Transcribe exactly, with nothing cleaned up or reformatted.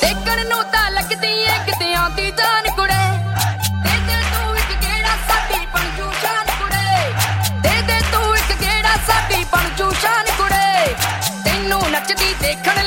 ਦੇਖਣ ਨੂੰ ਤਾਂ ਲੱਗਦੀ ਏ ਕਿਤੇ ਆਉਂਦੀ ਜਾਨ ਕੁੜੇ, ਦੇ ਦੇ ਤੂੰ ਇੱਕ ਗੇੜਾ ਸਾਡੀ ਬਣ ਜੂ ਸ਼ਾਨ ਕੁੜੇ, ਦੇ ਦੇ ਤੂੰ ਇੱਕ ਗੇੜਾ ਸਾਡੀ ਬਣ ਜੂ ਸ਼ਾਨ ਕੁੜੇ, ਤੈਨੂੰ ਨੱਚਦੀ ਦੇਖਣ